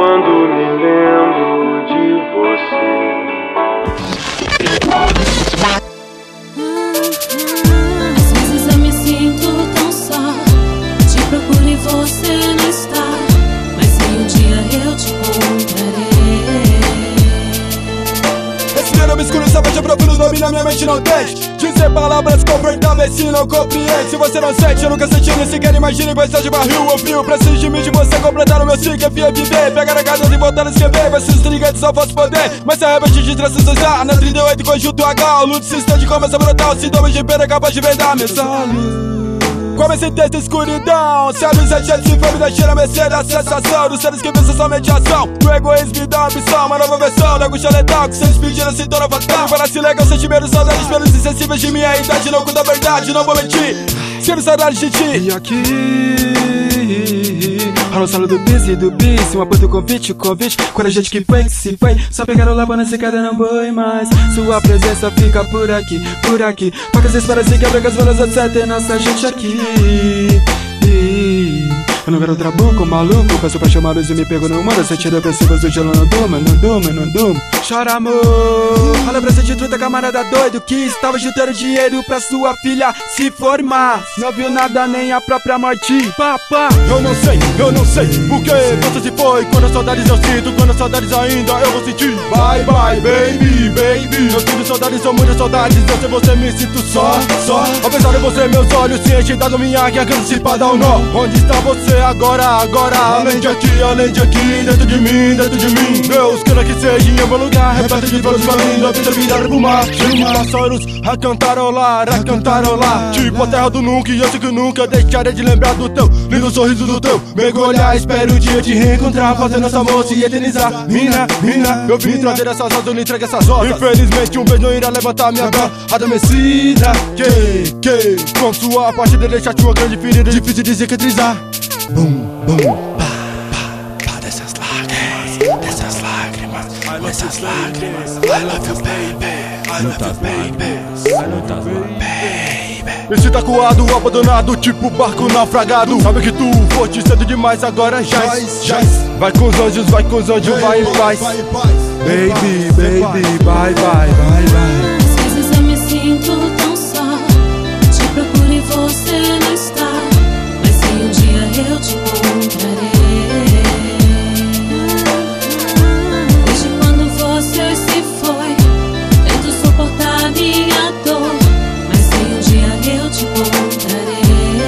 quando me lembro de você. Às vezes eu me sinto tão só, te procuro e você não está, mas se um dia eu te encontrarei. Respiro obscuro, salvagem profundo, domina minha mente, não tente dizer palavras confortáveis se não compreende. Se você não sente, eu nunca senti, nem sequer imagine. Vai estar de barril ou frio, preciso de mim, de você completar o meu ciclo. Enfia viver, pegar a cada e voltar a escrever. Vai se intrigantes, só posso poder, mas se arrepende de traços social. Na 38 conjunto H, o luto se estende, começa a brotar. Sintomas de perda, capaz de vendar meus olhos. Como esse texto escuridão, se abre os sete se for, me deixa mercê da sensação dos seres que pensam somente ação. Do egoísmo e da ambição, uma nova versão da angústia letal que se despedir na cintura fatal. Parece legal, sentimentos, saudades pelos insensíveis de minha idade. Não conta a verdade, não vou mentir, sinto saudades de ti. E aqui, rola o solo do bis e do bis, uma puta convite, quando a gente que se foi, só pegaram lá na secada, não boi mais. Sua presença fica por aqui, facas espadas e quebra as valas, etc. Nossa gente aqui. Eu não quero trabuco, maluco, peço pra chamá-los e me pego no mundo. Sentindo depressivas do gelo, não durmo. Chora amor, olha pra de truta, camarada doido que estava juntando dinheiro pra sua filha se formar. Não viu nada, nem a própria morte. Papá, eu não sei por que você se foi. Quando as saudades eu sinto, quando as saudades ainda eu vou sentir. Bye bye baby, eu sinto saudades, são muitas saudades. Eu sei você, me sinto só. Apesar de você, meus olhos se enchem da minha guia antecipada ou não. Onde está você agora? Além de aqui, dentro de mim. Deus queira que seja em algum lugar repleto de flores caminhos, a vida virar pro mar. Dinossauros a cantarolar. Tipo a terra do nunca, e eu sei que nunca deixarei de lembrar do teu lindo sorriso, do teu mergulhar. Espero o dia te reencontrar, fazendo essa moça e eternizar. Mina, eu vim trazer essas asas, eu lhe entrego essas rosas. Infelizmente um beijo não irá levantar minha dor adormecida. Que com sua parte de deixar-te uma grande ferida, difícil de cicatrizar. Bum, pá, dessas lágrimas. I love you baby. Me sinto acuado, abandonado, tipo barco naufragado. Sabe que tu foste cedo demais, agora já. Vai com os anjos, vai em paz. Baby, bye. Às vezes eu me sinto tão só, te procuro e você não está, mas se um dia eu te encontrarei. Desde quando você se foi, tento suportar minha dor, mas se um dia eu te encontrarei.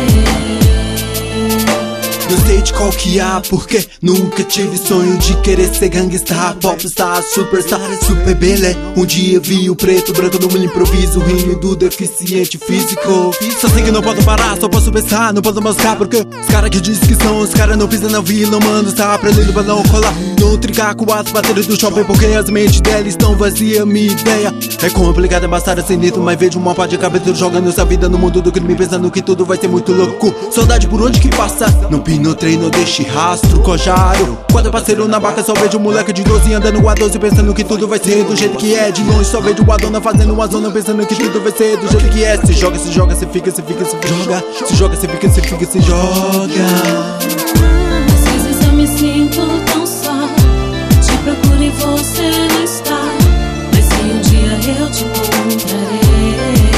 Não sei de qual que há, porque nunca tive sonho de querer ser gangstar, popstar, superstar, super belé. Um dia vi o preto, branco no improviso, rindo do deficiente físico. Só sei que não posso parar, só posso pensar, não posso mostrar, porque os caras que dizem que são, os caras não pisam na vila, mano, está aprendendo pra não colar. Não trincar com as baterias do shopping, porque as mentes delas estão vazias. Minha ideia é complicada, bastada sem dentro, mas vejo uma pá de cabeça jogando essa vida no mundo do crime, pensando que tudo vai ser muito louco. Saudade por onde que passa, não pino treino, deixe rastro, cojaro. Quando eu parceiro na barca, só vejo um moleque de 12 andando a 12, pensando que tudo vai ser do jeito que é. De longe só vejo a dona fazendo uma zona, pensando que tudo vai ser do jeito que é. Se joga, se fica, se joga. Se joga, se fica, se joga. Às vezes eu me sinto tão só, te procuro e você não está, mas se um dia eu te encontrarei.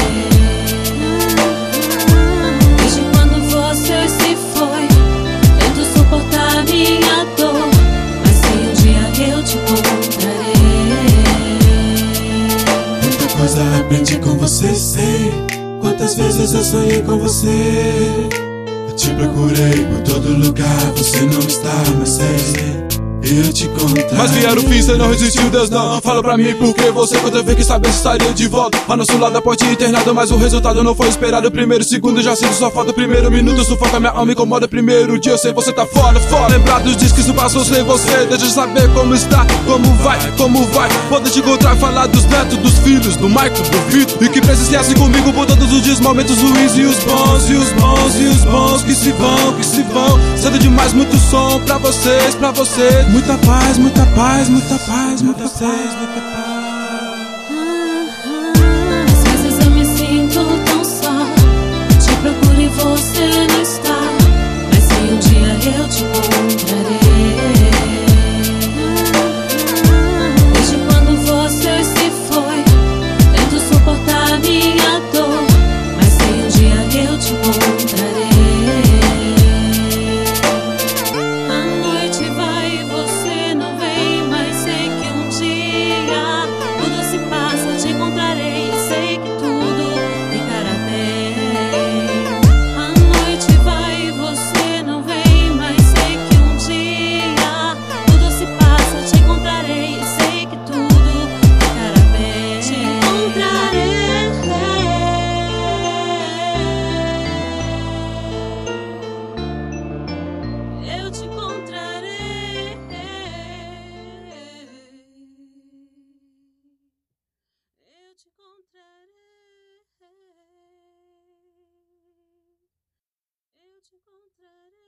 Desde quando você se foi, tento suportar minha dor, mas se um dia eu te encontrarei. Muita coisa aprendi com você, sei. Quantas vezes eu sonhei com você. Eu te procurei por todo lugar, você não está, mas sei. Eu te contar. Mas vieram o fim, cê não resistiu, Deus não. Fala pra mim por que você, quando eu vi que sabia se estaria de volta. A nosso lado a porta internada, mas o resultado não foi esperado. Primeiro segundo já sinto só falta. Primeiro minuto sufoca minha alma, incomoda. Primeiro dia eu sei você tá foda. Lembrar dos dias que isso passou sem você. Deixa eu saber como está, como vai. Poder te encontrar e falar dos netos, dos filhos, do Michael, do Vitor. E que presenciasse comigo por todos os dias, momentos ruins e os bons que se vão. Cedo demais, muito som pra vocês. Muita paz, muita paz. Às vezes eu me sinto tão só, te procuro e você não está, mas se um dia eu te encontrarei. te encontrarei. Eu te encontrarei.